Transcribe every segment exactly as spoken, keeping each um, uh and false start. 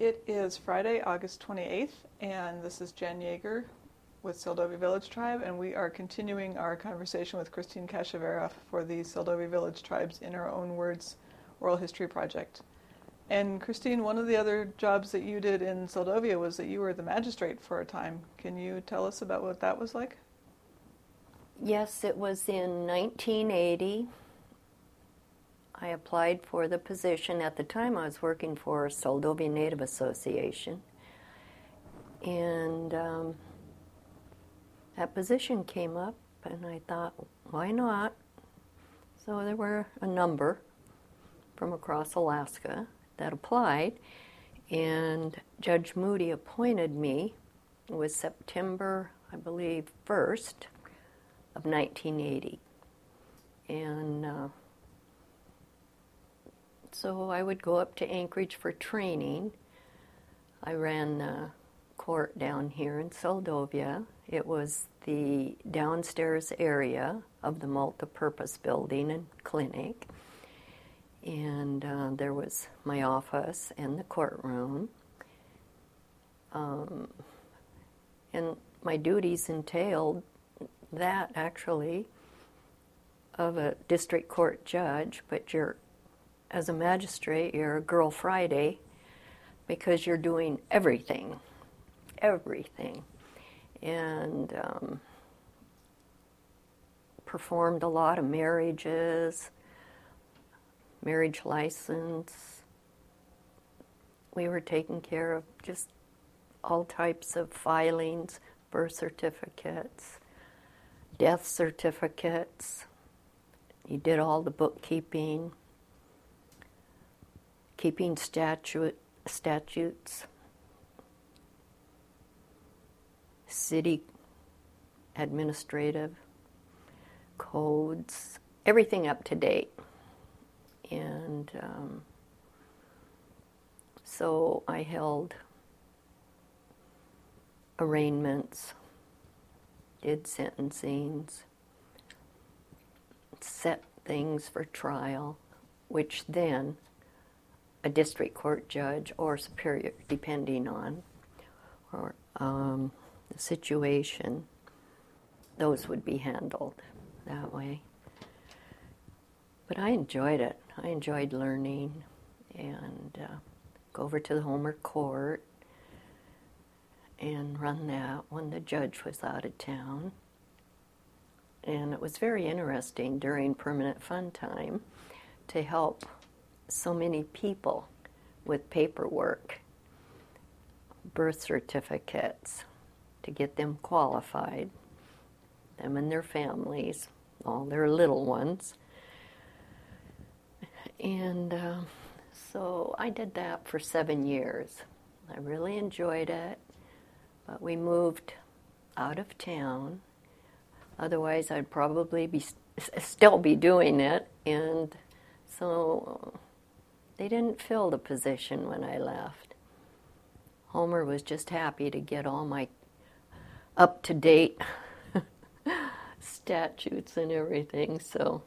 It is Friday, August twenty-eighth, and this is Jen Yeager with Seldovia Village Tribe, and we are continuing our conversation with Christine Kashavarov for the Seldovia Village Tribe's In Our Own Words Oral History Project. And Christine, one of the other jobs that you did in Seldovia was that you were the magistrate for a time. Can you tell us about what that was like? Yes, it was in nineteen eighty. I applied for the position. At the time, I was working for Seldovia Native Association. And um, that position came up, and I thought, why not? So there were a number from across Alaska that applied, and Judge Moody appointed me. It was September, I believe, first of nineteen eighty. And uh, so I would go up to Anchorage for training. I ran the court down here in Seldovia. It was the downstairs area of the multipurpose building and clinic. And uh, there was my office and the courtroom. Um, and my duties entailed that, actually, of a district court judge, but you're, as a magistrate, you're a girl Friday because you're doing everything, everything. And um, performed a lot of marriages, marriage license. We were taking care of just all types of filings, birth certificates, death certificates. You did all the bookkeeping, keeping statute, statutes, city administrative codes, everything up to date. And um, so I held arraignments, did sentencings, set things for trial, which then a district court judge or superior, depending on or um, the situation, those would be handled that way. But I enjoyed it. I enjoyed learning and uh, go over to the Homer Court and run that when the judge was out of town. And it was very interesting during permanent fund time to help so many people with paperwork, birth certificates, to get them qualified, them and their families, all their little ones. And uh, so I did that for seven years. I really enjoyed it, but we moved out of town. Otherwise, I'd probably be still be doing it. And so they didn't fill the position when I left. Homer was just happy to get all my up-to-date statutes and everything, so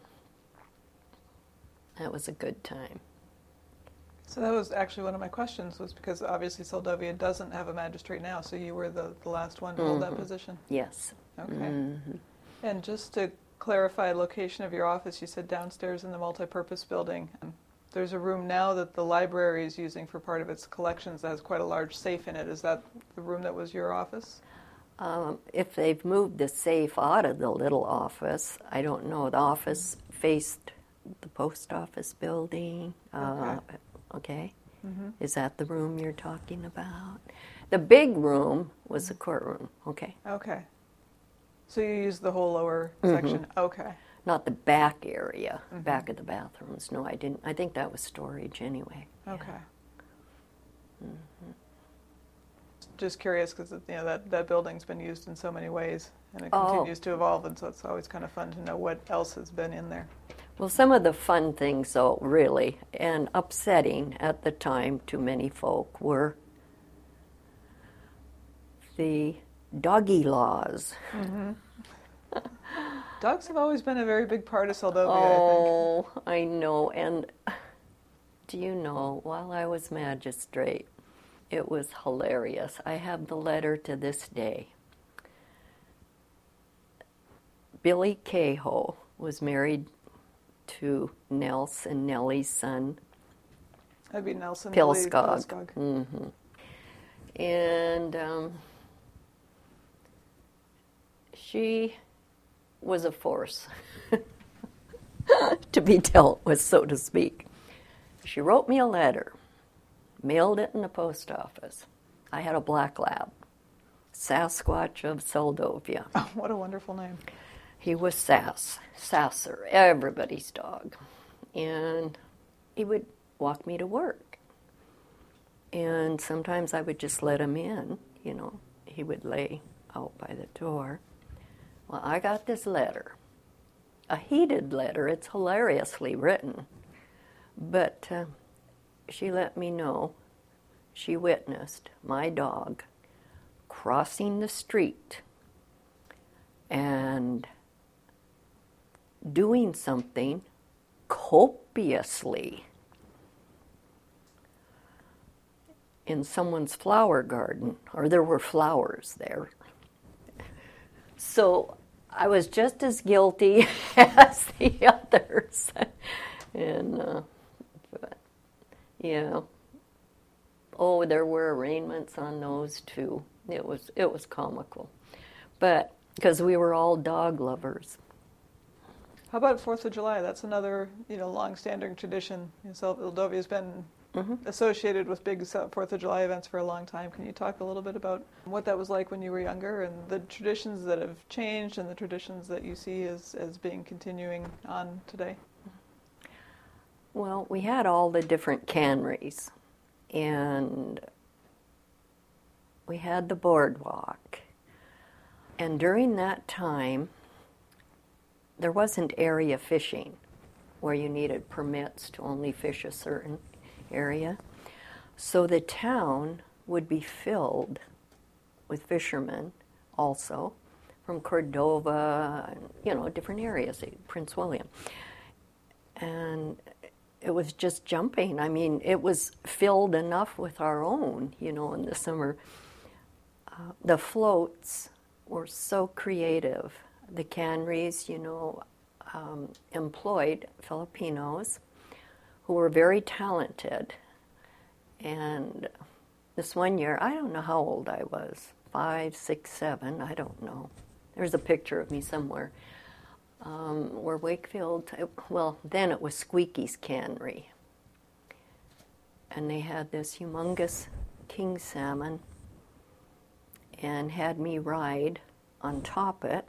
that was a good time. So that was actually one of my questions, was because obviously Seldovia doesn't have a magistrate now, so you were the, the last one to mm-hmm. hold that position? Yes. Okay. Mm-hmm. And just to clarify location of your office, you said downstairs in the multipurpose building. There's a room now that the library is using for part of its collections that has quite a large safe in it. Is that the room that was your office? Um, if they've moved the safe out of the little office, I don't know. The office faced the post office building. Uh, okay. okay. Mm-hmm. Is that the room you're talking about? The big room was mm-hmm. the courtroom. Okay. Okay. So you used the whole lower mm-hmm. section? Okay. Not the back area, mm-hmm. back of the bathrooms. No, I didn't. I think that was storage anyway. Okay. Yeah. Mm-hmm. Just curious, because you know that, that building's been used in so many ways, and it oh. continues to evolve, and so it's always kind of fun to know what else has been in there. Well, some of the fun things, though, really, and upsetting at the time to many folk, were the doggy laws. Mm-hmm. Dogs have always been a very big part of Seldovia, oh, I think. I know. And do you know, while I was magistrate, It was hilarious. I have the letter to this day. Billy Cahoe was married to Nelson Nellie's son, That'd be Nelson Pilskog. Pilskog. Mm-hmm. And um, she was a force to be dealt with, so to speak. She wrote me a letter, mailed it in the post office. I had a black lab, Sasquatch of Seldovia. Oh, what a wonderful name. He was Sass, Sasser, everybody's dog. And he would walk me to work. And sometimes I would just let him in, you know. He would lay out by the door. Well, I got this letter, a heated letter. It's hilariously written. But uh, she let me know she witnessed my dog crossing the street and doing something copiously in someone's flower garden, or there were flowers there. So I was just as guilty as the others. and, uh, but, yeah. Oh, there were arraignments on those too. It was, it was comical. But, because we were all dog lovers. How about Fourth of July? That's another, you know, long-standing tradition. You know, Seldovia's been mm-hmm. associated with big Fourth of July events for a long time. Can you talk a little bit about what that was like when you were younger, and the traditions that have changed, and the traditions that you see as, as being continuing on today? Well, we had all the different canneries, and we had the boardwalk. And during that time, there wasn't area fishing where you needed permits to only fish a certain area. So the town would be filled with fishermen also from Cordova, and, you know, different areas, Prince William. And it was just jumping. I mean, it was filled enough with our own, you know, in the summer. Uh, the floats were so creative. The canneries, you know, um, employed Filipinos who were very talented. And this one year, I don't know how old I was, five, six, seven, I don't know. There's a picture of me somewhere. Um, where Wakefield, well, then it was Squeaky's Cannery. And they had this humongous king salmon and had me ride on top it.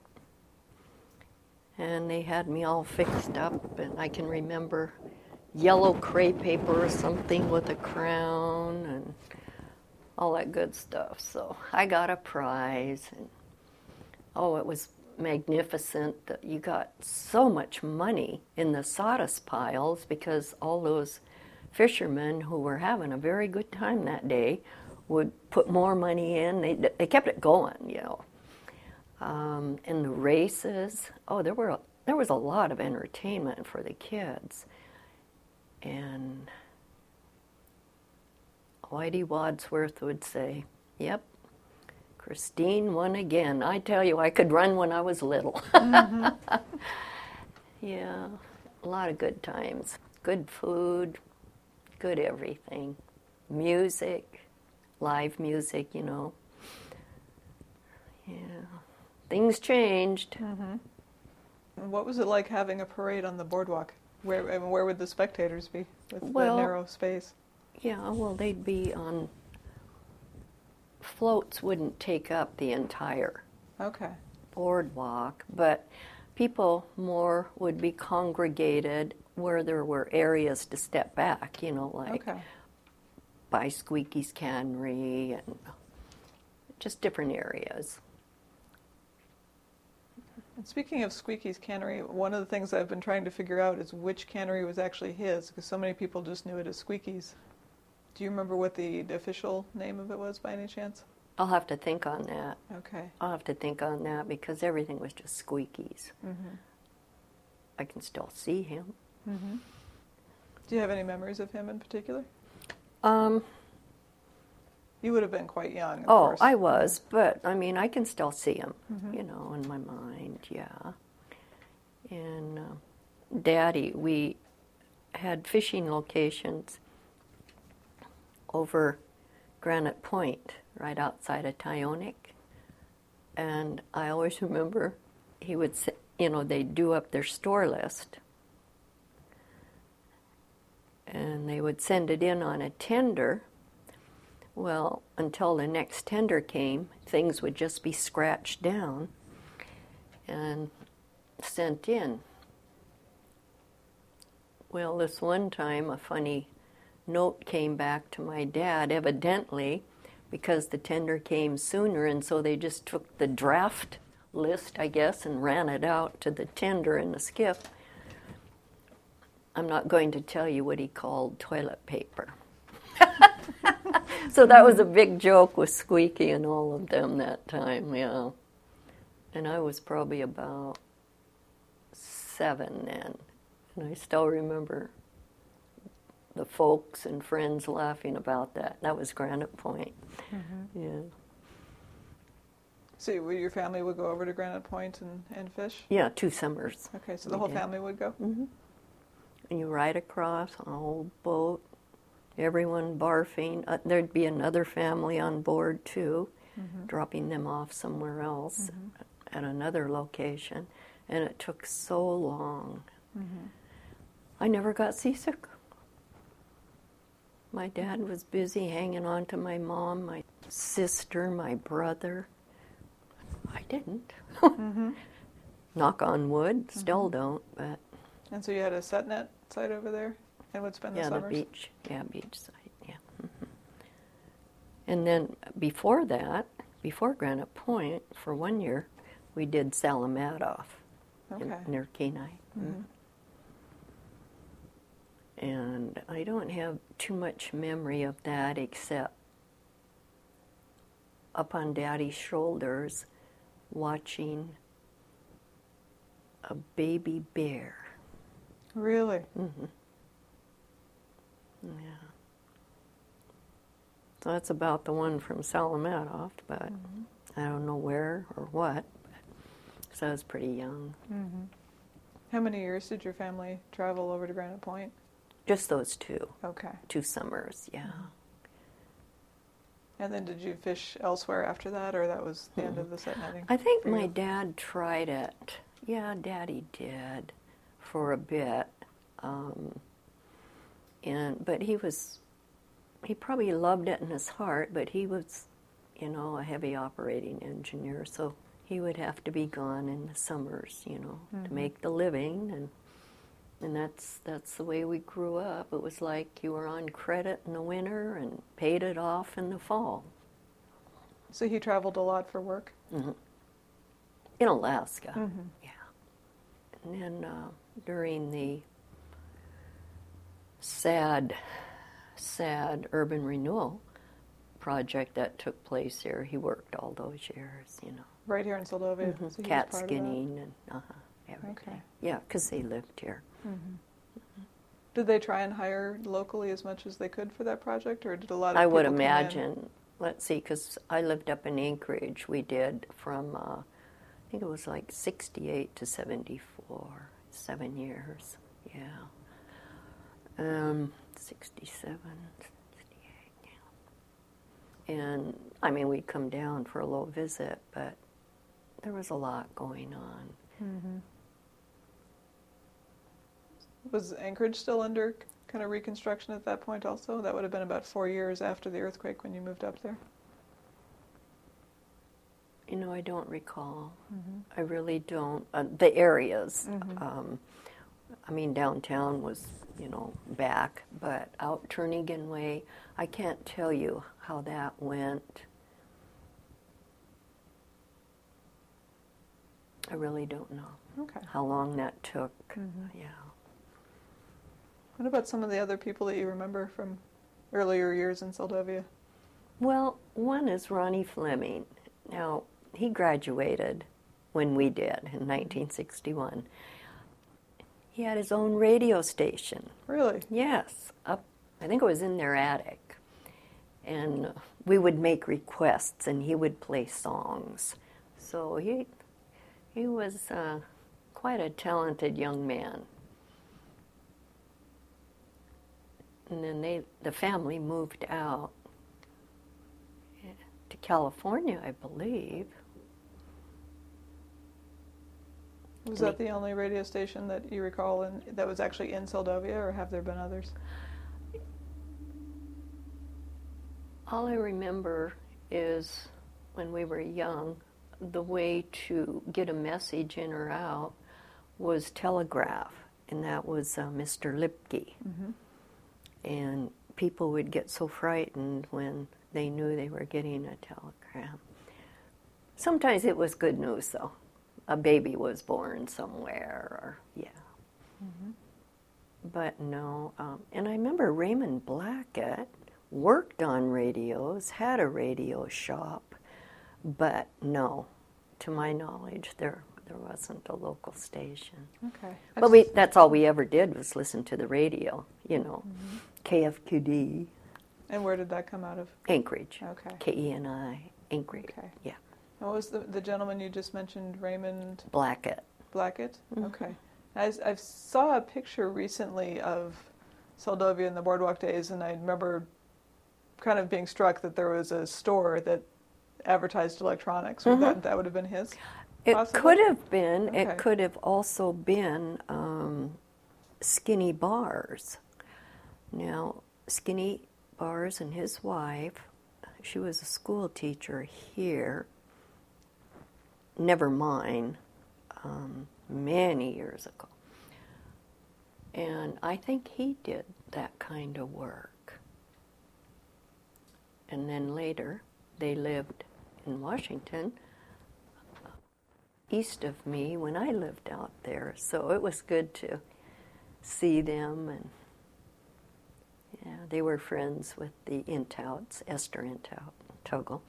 And they had me all fixed up, and I can remember yellow crepe paper or something with a crown and all that good stuff. So I got a prize, and oh, it was magnificent. That you got so much money in the sawdust piles because all those fishermen who were having a very good time that day would put more money in. They, they kept it going, you know. Um, and the races, oh, there were there was a lot of entertainment for the kids. And Whitey Wadsworth would say, yep, Christine won again. I tell you, I could run when I was little. Mm-hmm. Yeah, a lot of good times. Good food, good everything. Music, live music, you know. Yeah. Things changed. Mm-hmm. And what was it like having a parade on the boardwalk? Where I mean, where would the spectators be with well, the narrow space? Yeah, well, they'd be on, floats wouldn't take up the entire okay. boardwalk, but people more would be congregated where there were areas to step back, you know, like okay. by Squeaky's Cannery and just different areas. And speaking of Squeaky's Cannery, one of the things I've been trying to figure out is which cannery was actually his, because so many people just knew it as Squeaky's. Do you remember what the, the official name of it was by any chance? I'll have to think on that. Okay. I'll have to think on that because everything was just Squeaky's. Mm-hmm. I can still see him. Mm-hmm. Do you have any memories of him in particular? Um, You would have been quite young, of Oh, course. I was, but I mean, I can still see him, Mhm. you know, in my mind, yeah. And uh, Daddy, we had fishing locations over Granite Point, right outside of Tyonek. And I always remember he would say, you know, they'd do up their store list. And they would send it in on a tender. Well, until the next tender came, things would just be scratched down and sent in. Well, this one time, a funny note came back to my dad, evidently, because the tender came sooner, and so they just took the draft list, I guess, and ran it out to the tender in the skiff. I'm not going to tell you what he called toilet paper. So that was a big joke with Squeaky and all of them that time, yeah. And I was probably about seven then. And I still remember the folks and friends laughing about that. That was Granite Point. Mm-hmm. Yeah. So you- your family would go over to Granite Point and, and fish? Yeah, two summers. Okay, so the We whole did. family would go? Mm-hmm. And you ride across on an old boat, everyone barfing. Uh, there'd be another family on board too, mm-hmm. dropping them off somewhere else mm-hmm. at another location. And it took so long. Mm-hmm. I never got seasick. My dad was busy hanging on to my mom, my sister, my brother. I didn't. Mm-hmm. Knock on wood, still mm-hmm. don't, but... And so you had a set net site over there and would spend the yeah, summers? Yeah, the beach. Yeah, beach site, yeah. Mm-hmm. And then before that, before Granite Point, for one year, we did Salamadoff okay. in, near Kenai. Mm-hmm. And I don't have too much memory of that except up on Daddy's shoulders watching a baby bear. Really? Mm-hmm. Yeah. So that's about the one from Salamadoff, but mm-hmm. I don't know where or what. So I was pretty young. Mm-hmm. How many years did your family travel over to Granite Point? Just those two. Okay. Two summers, yeah. Mm-hmm. And then did you fish elsewhere after that, or that was the mm-hmm. end of the set netting? I think my dad tried it. Yeah, Daddy did for a bit. Um, and but he was, he probably loved it in his heart, but he was, you know, a heavy operating engineer, so he would have to be gone in the summers, you know, mm-hmm. to make the living, and and that's that's the way we grew up. It was like you were on credit in the winter and paid it off in the fall. So he traveled a lot for work? Mm-hmm. In Alaska, mm-hmm. yeah. And then uh, during the sad, sad urban renewal project that took place here, he worked all those years, you know. Right here in Seldovia? Mm-hmm. So cat skinning and uh-huh, everything. Okay. Yeah, because they lived here. Mm-hmm. Mm-hmm. Did they try and hire locally as much as they could for that project, or did a lot of I people would come imagine. in? Let's see, because I lived up in Anchorage. We did from, uh, I think it was like sixty-eight to seventy-four, seven years, yeah. Um, sixty-seven, sixty-eight, yeah. And, I mean, we'd come down for a little visit, but there was a lot going on. Mm-hmm. Was Anchorage still under kind of reconstruction at that point also? That would have been about four years after the earthquake when you moved up there? You know, I don't recall. Mm-hmm. I really don't. Uh, the areas. Mm-hmm. Um, I mean, downtown was, you know, back, but out Turnagain Way, I can't tell you how that went. I really don't know. Okay. How long that took. Mm-hmm. Yeah. What about some of the other people that you remember from earlier years in Seldovia? Well, one is Ronnie Fleming. Now, he graduated when we did in nineteen sixty-one. He had his own radio station. Really? Yes. Up, I think it was in their attic. And we would make requests, and he would play songs. So he he was uh, quite a talented young man. And then they, the family moved out to California, I believe. Was that the only radio station that you recall in, that was actually in Seldovia, or have there been others? All I remember is when we were young, the way to get a message in or out was telegraph, and that was uh, Mister Lipke. Mm-hmm. And people would get so frightened when they knew they were getting a telegram. Sometimes it was good news, though. A baby was born somewhere, or, yeah. Mm-hmm. But no, um, and I remember Raymond Blackett worked on radios, had a radio shop, but no, to my knowledge, there there wasn't a local station. Okay. But we that's all we ever did was listen to the radio, you know, mm-hmm. K F Q D. And where did that come out of? Anchorage. Okay. K E N I, Anchorage. Okay. Yeah. What was the, the gentleman you just mentioned, Raymond? Blackett. Blackett? Mm-hmm. Okay. I, I saw a picture recently of Seldovia in the Boardwalk days, and I remember kind of being struck that there was a store that advertised electronics. Mm-hmm. That, that would have been his? It possibly? Could have been. Okay. It could have also been um, Skinny Bars. Now, Skinny Bars and his wife, she was a school teacher here, never mine, um, many years ago. And I think he did that kind of work. And then later, they lived in Washington, east of me, when I lived out there. So it was good to see them. And yeah, they were friends with the Intouts, Esther Intout, Toggle.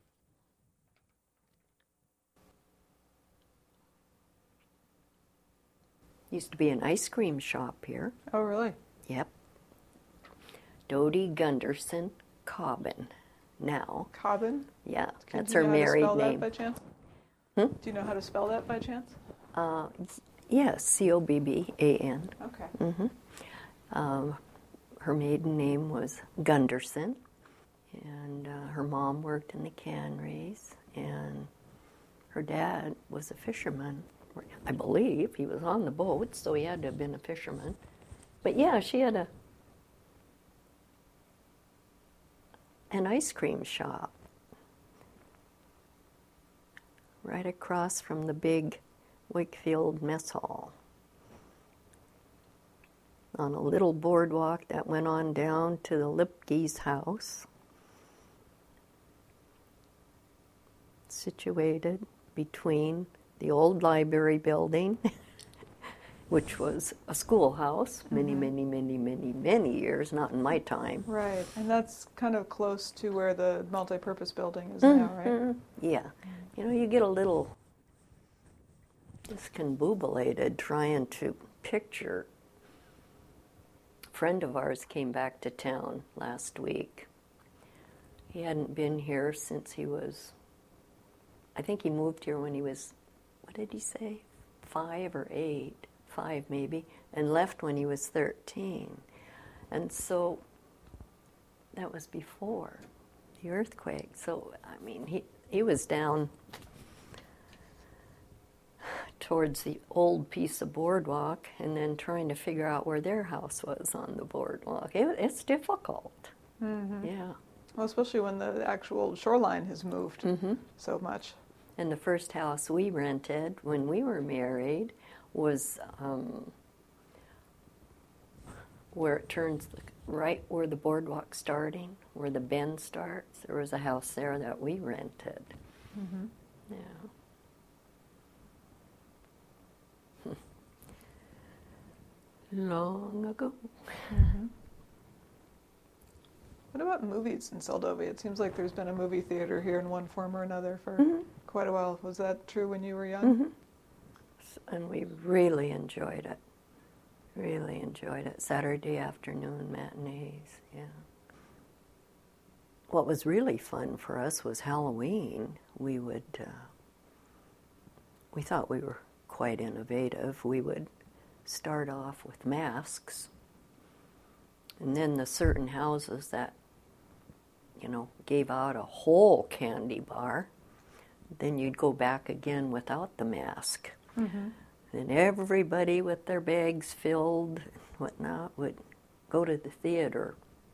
Used to be an ice cream shop here. Oh, really? Yep. Dodie Gunderson Cobbin. Now. Cobbin? Yeah, Can that's you her know married how to spell name. That by chance? Hmm? Do you know how to spell that by chance? Uh, yes, C O B B A N. Okay. Mm-hmm. Um, her maiden name was Gunderson, and uh, her mom worked in the canneries, and her dad was a fisherman. I believe he was on the boat, so he had to have been a fisherman. But yeah, she had a an ice cream shop right across from the big Wakefield Mess Hall, on a little boardwalk that went on down to the Lipke's house, situated between the old library building, which was a schoolhouse, many, mm-hmm. many, many, many, many years, not in my time. Right, and that's kind of close to where the multi-purpose building is mm-hmm. now, right? Yeah. You know, you get a little discombobulated trying to picture. A friend of ours came back to town last week. He hadn't been here since he was, I think he moved here when he was, what did he say? Five or eight, five maybe, and left when he was thirteen. And so that was before the earthquake. So, I mean, he, he was down towards the old piece of boardwalk and then trying to figure out where their house was on the boardwalk. It, it's difficult. Mm-hmm. Yeah. Well, especially when the actual shoreline has moved mm-hmm. so much. And the first house we rented when we were married was um, where it turns right where the boardwalk's starting, where the bend starts. There was a house there that we rented. Mm-hmm. Yeah. Long ago. Mm-hmm. What about movies in Seldovia? It seems like there's been a movie theater here in one form or another for mm-hmm. quite a while. Was that true when you were young? Mm-hmm. And we really enjoyed it. Really enjoyed it. Saturday afternoon matinees, yeah. what was really fun for us was Halloween. We would, uh, we thought we were quite innovative. We would start off with masks, and then the certain houses that, you know, gave out a whole candy bar, then you'd go back again without the mask. Mm-hmm. Then everybody with their bags filled and whatnot would go to the theater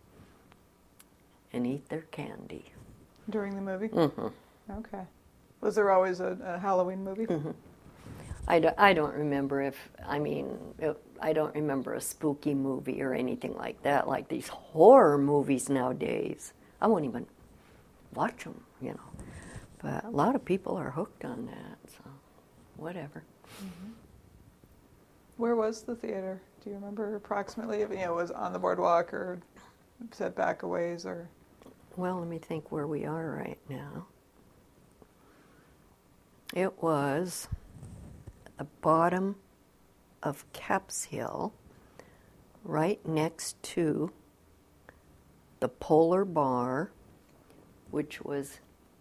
and eat their candy. During the movie? Mm-hmm. Okay. Was there always a, a Halloween movie? Mm-hmm. I, do, I don't remember if, I mean, it, I don't remember a spooky movie or anything like that, like these horror movies nowadays. I won't even watch them, you know. But a lot of people are hooked on that, so whatever. Mm-hmm. Where was the theater? Do you remember approximately if you know, it was on the boardwalk or set back a ways or? Well, let me think where we are right now. It was the bottom of Caps Hill, right next to the Polar Bar, which was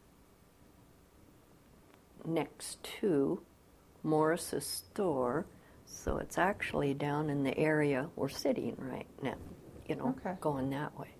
next to Morris's store. So it's actually down in the area we're sitting right now, you know, okay. Going that way.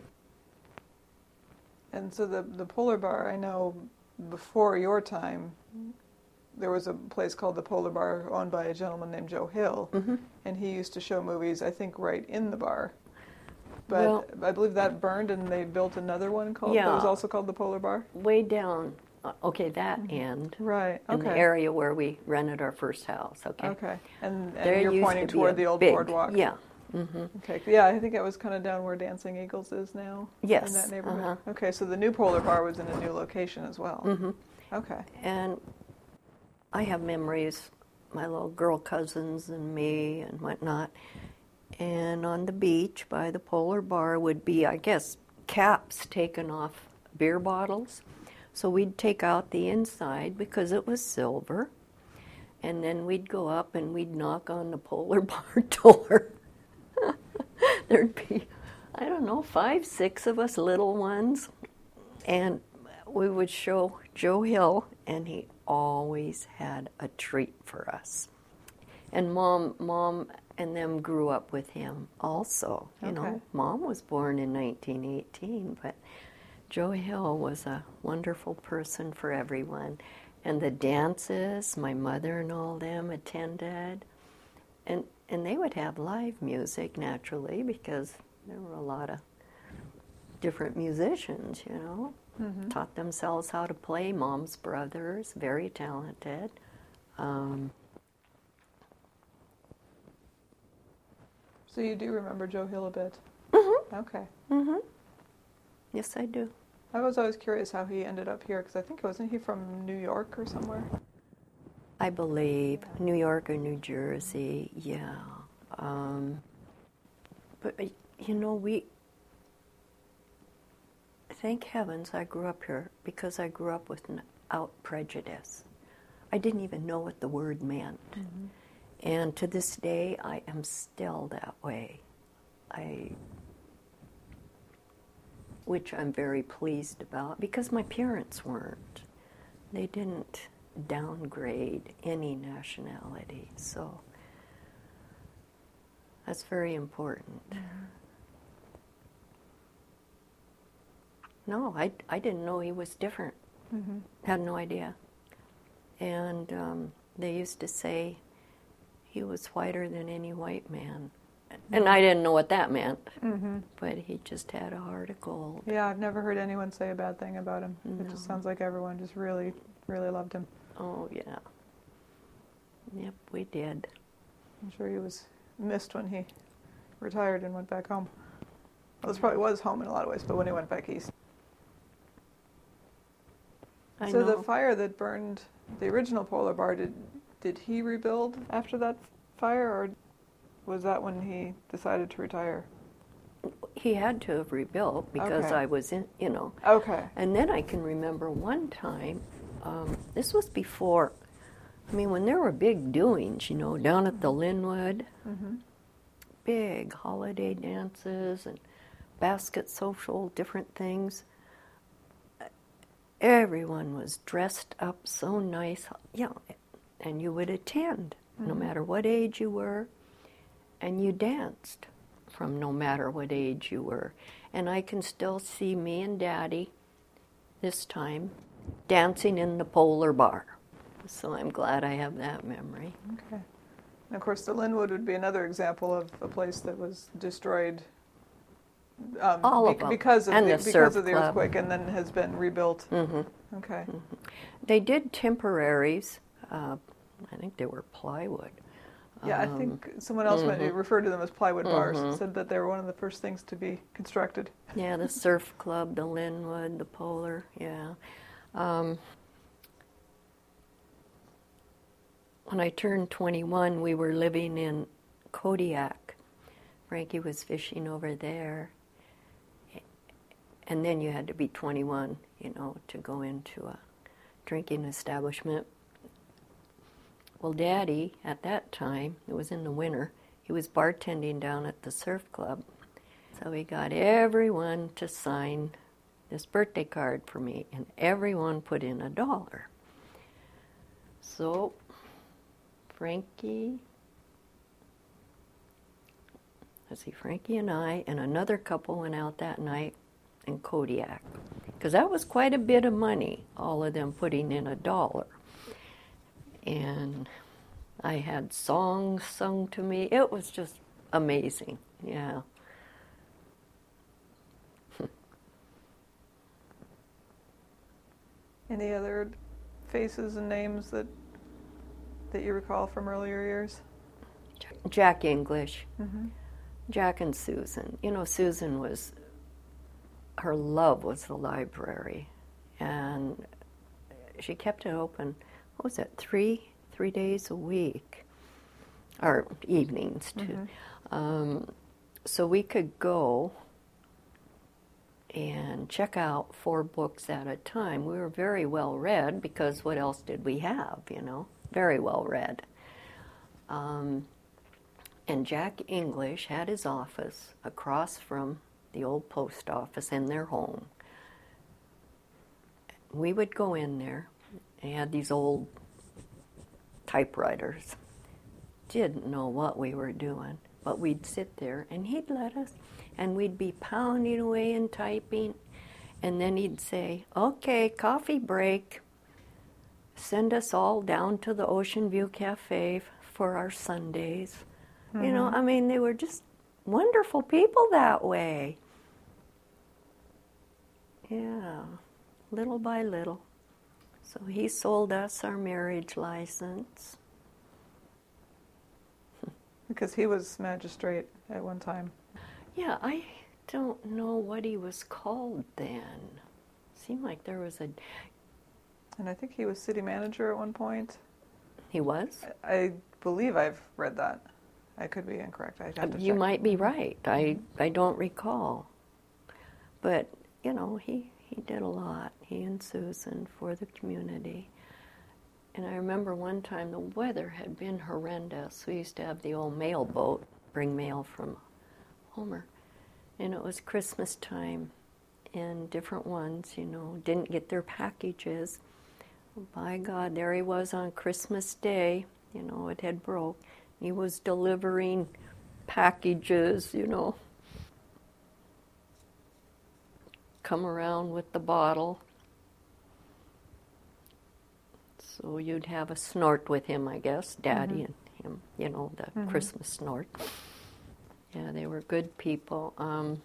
And so the the Polar Bar, I know before your time, there was a place called the Polar Bar owned by a gentleman named Joe Hill, mm-hmm. and he used to show movies, I think, right in the bar. But well, I believe that burned, and they built another one called yeah, that was also called the Polar Bar? Way down, uh, okay, that mm-hmm. end. Right, okay. In the area where we rented our first house, okay? Okay, and, and you're pointing to toward the old big, boardwalk? Yeah. Mm-hmm. Okay, yeah, I think it was kind of down where Dancing Eagles is now. Yes. In that neighborhood. Uh-huh. Okay, so the new Polar Bar was in a new location as well. Mm-hmm. Okay. And I have memories, my little girl cousins and me and whatnot, and on the beach by the Polar Bar would be, I guess, caps taken off beer bottles. So we'd take out the inside because it was silver, and then we'd go up and we'd knock on the Polar Bar door. There'd be, I don't know, five, six of us little ones, and we would show Joe Hill, and he always had a treat for us. And mom, mom and them grew up with him also. You okay. know, Mom was born in nineteen eighteen, but Joe Hill was a wonderful person for everyone. And the dances, my mother and all them attended, and and they would have live music naturally because there were a lot of different musicians, you know. Mm-hmm. Taught themselves how to play. Mom's brothers, very talented. Um, so you do remember Joe Hill a bit? Mm-hmm. Okay. Mm-hmm. Yes, I do. I was always curious how he ended up here because I think, wasn't he from New York or somewhere? I believe New York or New Jersey, yeah. Um, but, you know, we, thank heavens I grew up here because I grew up without prejudice. I didn't even know what the word meant. Mm-hmm. And to this day, I am still that way. I, which I'm very pleased about because my parents weren't. They didn't downgrade any nationality, so that's very important. Mm-hmm. No, I, I didn't know he was different. Mm-hmm. Had no idea. And um, they used to say he was whiter than any white man. Mm-hmm. And I didn't know what that meant, mm-hmm. but he just had a heart of gold. Yeah, I've never heard anyone say a bad thing about him. No. It just sounds like everyone just really, really loved him. Oh, yeah. Yep, we did. I'm sure he was missed when he retired and went back home. Well, this probably was home in a lot of ways, but when he went back east. I so know. The fire that burned the original Polar Bar, did did he rebuild after that fire, or was that when he decided to retire? He had to have rebuilt because okay. I was in, you know. Okay. And then I can remember one time, um, this was before, I mean, when there were big doings, you know, down at the Linwood, mm-hmm. big holiday dances and basket social, different things. everyone was dressed up so nice, you know, and you would attend mm-hmm. no matter what age you were, and you danced from no matter what age you were. And I can still see me and Daddy this time dancing in the Polar Bar. So I'm glad I have that memory. Okay. And of course, the Linwood would be another example of a place that was destroyed um, All be- of them. because of and the, the because of the Club. earthquake, and then has been rebuilt. Mm-hmm. Okay. Mm-hmm. They did temporaries. Uh, I think they were plywood. Yeah, um, I think someone else mm-hmm. might refer to them as plywood bars. Mm-hmm. Said that they were one of the first things to be constructed. Yeah, the Surf Club, the Linwood, the Polar. Yeah. Um, when I turned twenty-one, we were living in Kodiak. Frankie was fishing over there. And then you had to be twenty-one, you know, to go into a drinking establishment. Well, Daddy, at that time, it was in the winter, he was bartending down at the Surf Club. So he got everyone to sign this birthday card for me, and everyone put in a dollar. So Frankie, let's see, Frankie and I and another couple went out that night in Kodiak, because that was quite a bit of money, all of them putting in a dollar. And I had songs sung to me. It was just amazing, yeah. Any other faces and names that that you recall from earlier years? Jack English, mm-hmm. Jack and Susan. You know, Susan was, her love was the library, and she kept it open, what was it, three, three days a week, or evenings too. Mm-hmm. Um, so we could go and check out four books at a time. We were very well read, because what else did we have, you know? Very well read. Um, and Jack English had his office across from the old post office in their home. We would go in there. They had these old typewriters. Didn't know what we were doing, but we'd sit there and he'd let us, and we'd be pounding away and typing, and then he'd say, okay, coffee break. Send us all down to the Ocean View Cafe for our Sundays. Mm-hmm. You know, I mean, they were just wonderful people that way. Yeah, little by little. So he sold us our marriage license. Because he was magistrate at one time. Yeah, I don't know what he was called then. Seemed like there was a... And I think he was city manager at one point. He was? I, I believe I've read that. I could be incorrect. I'd have to You check. might be right. I, I don't recall. But, you know, he, he did a lot, he and Susan, for the community. And I remember one time the weather had been horrendous. We used to have the old mail boat, bring mail from Homer. And it was Christmas time, and different ones, you know, didn't get their packages. By God, there he was on Christmas Day, you know, it had broke. He was delivering packages, you know. Come around with the bottle. So you'd have a snort with him, I guess, Daddy mm-hmm. and him, you know, the mm-hmm. Christmas snort. Yeah, they were good people. Um,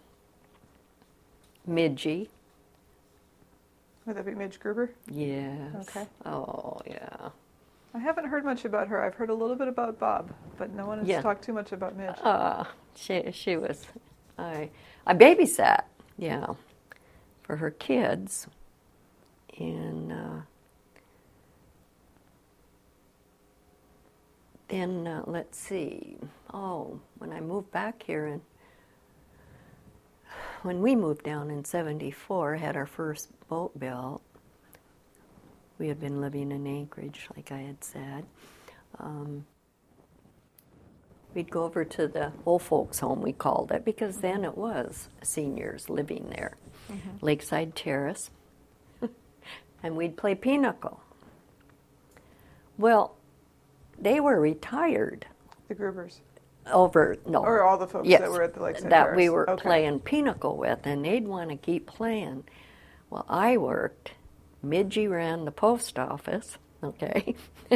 Midgie. Would that be Midge Gruber? Yes. Okay. Oh, yeah. I haven't heard much about her. I've heard a little bit about Bob, but no one has yeah. talked too much about Midge. Uh, she she was, I I babysat, yeah, for her kids, and uh, then uh, let's see. Oh, when I moved back here, and when we moved down in seventy-four, had our first boat built. We had been living in Anchorage, like I had said. Um, we'd go over to the old folks' home, we called it, because then it was seniors living there. Mm-hmm. Lakeside Terrace. and we'd play pinochle. Well, they were retired. The Grubers. Over, no. Or all the folks yes, that were at the Lakeside that Terrace. we were Okay. playing pinochle with, and they'd want to keep playing. Well, I worked. Midgie ran the post office, okay?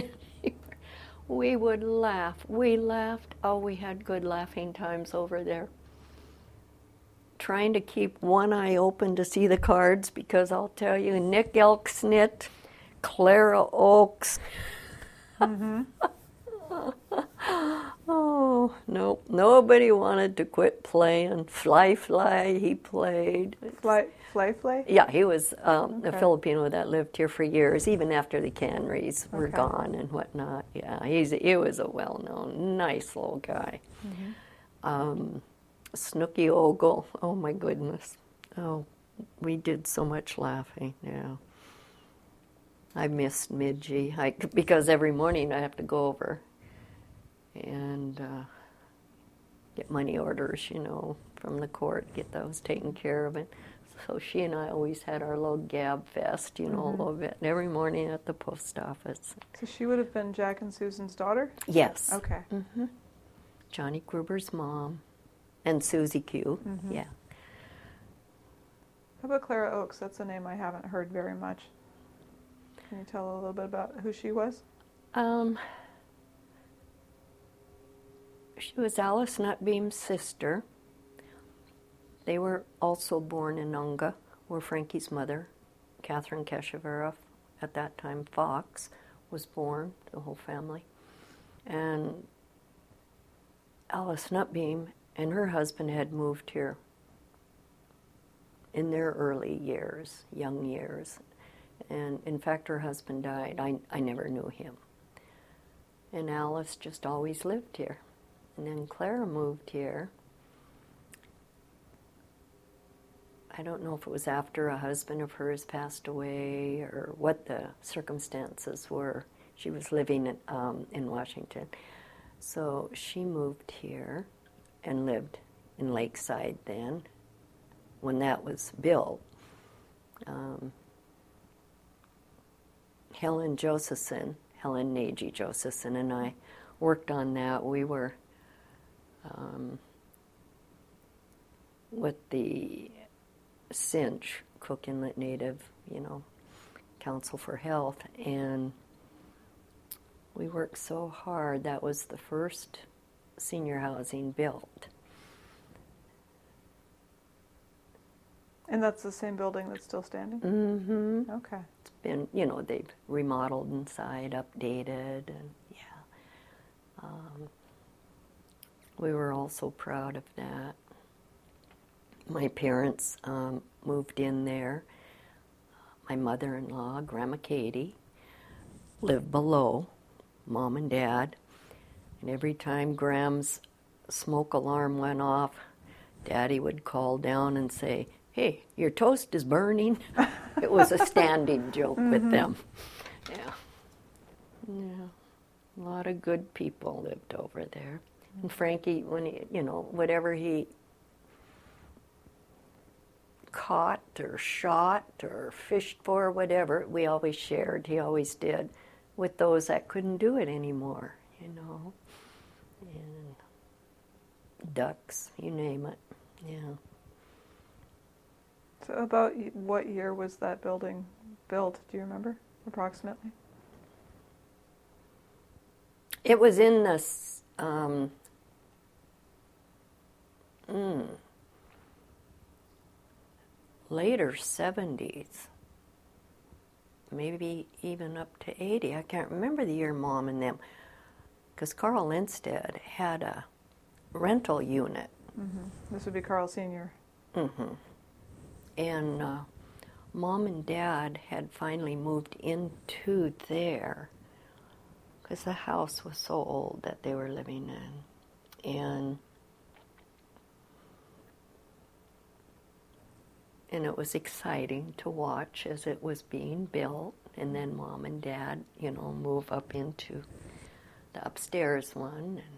We would laugh. We laughed. Oh, we had good laughing times over there. Trying to keep one eye open to see the cards, because I'll tell you, Nick Elksnit, Clara Oaks. Mm-hmm. Oh, no, nobody wanted to quit playing. Fly Fly, he played. Fly, Fly Fly? Yeah, he was um, Okay. a Filipino that lived here for years, even after the Canrys were Okay. gone and whatnot. Yeah, he's he was a well-known, nice little guy. Mm-hmm. Um, Snooky Ogle, oh my goodness. Oh, we did so much laughing, yeah. I missed Midgie, I, because every morning I have to go over and uh, get money orders, you know, from the court, get those taken care of. And so she and I always had our little gab fest, you know, Mhm. a little bit, every morning at the post office. So she would have been Jack and Susan's daughter? Yes. Okay. hmm Johnny Gruber's mom and Susie Q, Mhm. yeah. How about Clara Oaks? That's a name I haven't heard very much. Can you tell a little bit about who she was? Um, she was Alice Nutbeam's sister. They were also born in Nunga, where Frankie's mother, Catherine Kashavarov, at that time Fox, was born, the whole family. And Alice Nutbeam and her husband had moved here in their early years, young years. And in fact, her husband died. I, I never knew him. And Alice just always lived here. And then Clara moved here. I don't know if it was after a husband of hers passed away or what the circumstances were. She was living in, um, in Washington. So she moved here and lived in Lakeside then, when that was built. Um, Helen Josephson, Helen Nagy Josephson, and I worked on that. We were um, with the Cinch, Cook Inlet Native, you know, Council for Health, and we worked so hard. That was the first senior housing built. And that's the same building that's still standing? Mm-hmm. Okay. It's been, you know, they've remodeled inside, updated, and yeah. Um, we were also proud of that. My parents um, moved in there. My mother-in-law, Grandma Katie, lived below, Mom and Dad. And every time Graham's smoke alarm went off, Daddy would call down and say, "Hey, your toast is burning." It was a standing joke mm-hmm. with them. Yeah. Yeah. A lot of good people lived over there. And Frankie, when he, you know, whatever he caught or shot or fished for, whatever, we always shared. He always did with those that couldn't do it anymore, you know. And ducks, you name it. Yeah. So about y- what year was that building built? Do you remember, approximately? It was in the s- um, mm, later seventies, maybe even up to eighty. I can't remember the year Mom and them, because Carl Lindstedt had a rental unit. Mm-hmm. This would be Carl Senior Mm-hmm. And uh, Mom and Dad had finally moved into there because the house was so old that they were living in. And and it was exciting to watch as it was being built. And then Mom and Dad, you know, move up into the upstairs one. And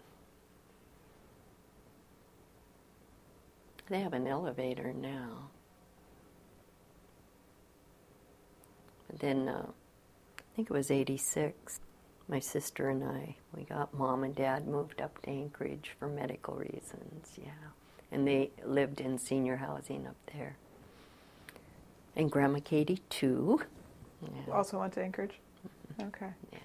they have an elevator now. then uh, I think it was eighty-six. My sister and I, we got Mom and Dad moved up to Anchorage for medical reasons, yeah. And they lived in senior housing up there. And Grandma Katie, too. Yeah. Also went to Anchorage? Mm-hmm. Okay. Yeah.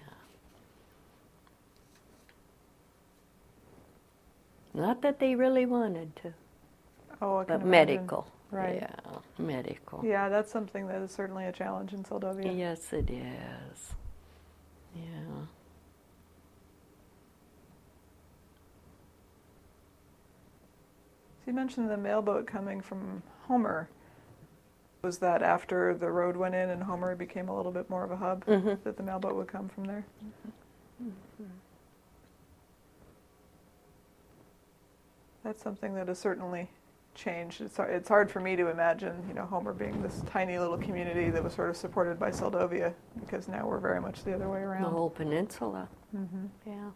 Not that they really wanted to. Oh, I can but imagine. medical. Right. Yeah, medical. Yeah, that's something that is certainly a challenge in Seldovia. Yes, it is. Yeah. So you mentioned the mailboat coming from Homer. Was that after the road went in and Homer became a little bit more of a hub, Mm-hmm. that the mailboat would come from there? Mm-hmm. That's something that has certainly changed. It's hard, it's hard for me to imagine, you know, Homer being this tiny little community that was sort of supported by Seldovia, because now we're very much the other way around. The whole peninsula. Mm-hmm. Yeah.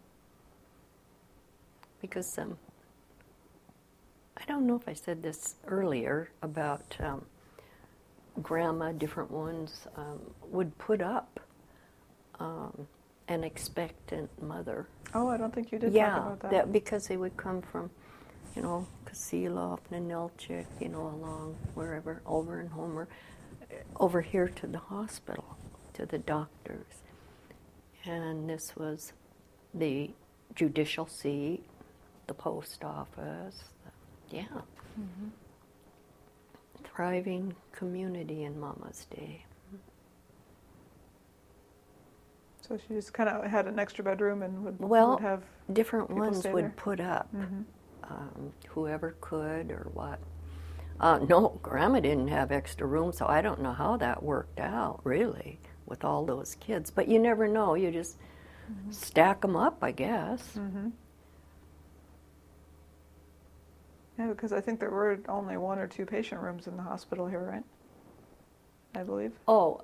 Because um, I don't know if I said this earlier about um, Grandma, different ones, um, would put up um, an expectant mother. Oh, I don't think you did yeah, talk about that. that because they would come from, you know, Kasilov, Ninilchik, you know, along wherever, over in Homer, over here to the hospital, to the doctors. And this was the judicial seat, the post office, the, yeah. Mm-hmm. Thriving community in Mama's day. So she just kind of had an extra bedroom and would, Well, would have different people ones stay would there? put up, Mm-hmm. um, whoever could or what. Uh, no, Grandma didn't have extra room, so I don't know how that worked out, really, with all those kids. But you never know. You just mm-hmm. stack them up, I guess. Mm-hmm. Yeah, because I think there were only one or two patient rooms in the hospital here, right? I believe. Oh,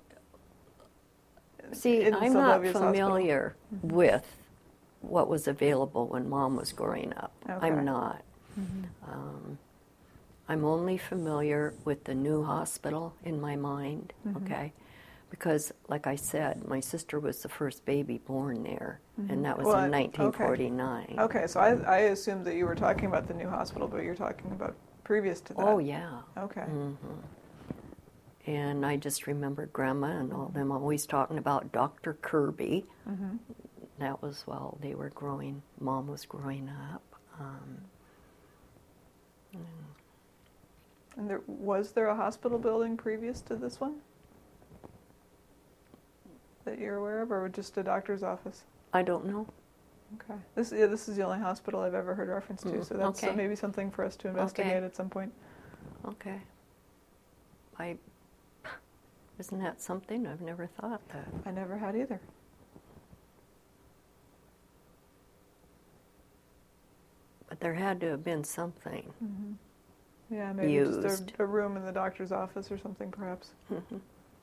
see, In I'm not Seldovia's familiar hospital. with what was available when Mom was growing up. Okay. I'm not. Mm-hmm. Um, I'm only familiar with the new hospital in my mind, Mhm. okay? Because, like I said, my sister was the first baby born there, Mhm. and that was Well, in okay. nineteen forty-nine. Okay, so I, I assumed that you were talking about the new hospital, but you're talking about previous to that. Oh, yeah. Okay. hmm And I just remember Grandma and all them always talking about Doctor Kirby. Mm-hmm. That was while they were growing, Mom was growing up. Um, And there was there a hospital building previous to this one that you're aware of, or just a doctor's office? I don't know. Okay. This yeah, this is the only hospital I've ever heard reference to, Mm, so that's okay. uh, maybe something for us to investigate Okay. at some point. Okay. I, isn't that something? I've never thought that. I never had either. But there had to have been something. Mm-hmm. Yeah, maybe Used. just a, a room in the doctor's office or something, perhaps. Mhm.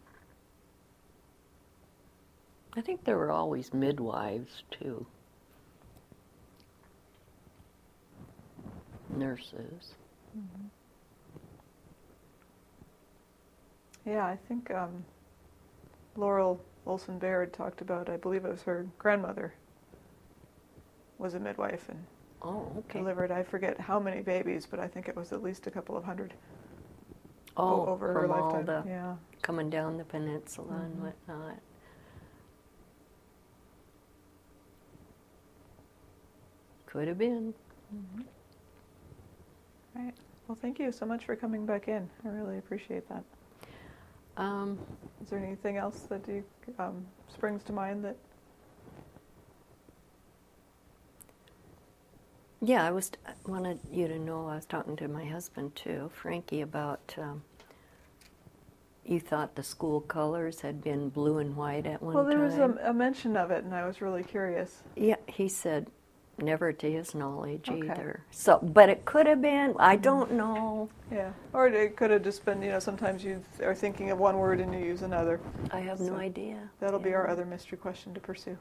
I think there were always midwives, too. Nurses. Mm-hmm. Yeah, I think um, Laurel Olson Baird talked about, I believe it was her grandmother was a midwife and Oh, okay. delivered, I forget how many babies, but I think it was at least a couple of hundred Oh, o- over her from all lifetime. the Yeah. coming down the peninsula and Mhm. whatnot. Could have been. Mm-hmm. Right. Well, thank you so much for coming back in. I really appreciate that. Um, Is there anything else that you um, springs to mind that? yeah, I was I wanted you to know I was talking to my husband too, Frankie, about um, you thought the school colors had been blue and white at one Well, there was time. a, a mention of it, and I was really curious. Yeah, he said never to his knowledge Okay. either. So, but it could have been. I don't know. Yeah. Or it could have just been, you know, sometimes you are thinking of one word and you use another. I have So no idea. That'll be Yeah. our other mystery question to pursue.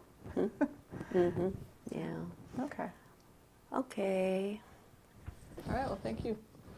Mm-hmm. Yeah. Okay. Okay. All right. Well, thank you.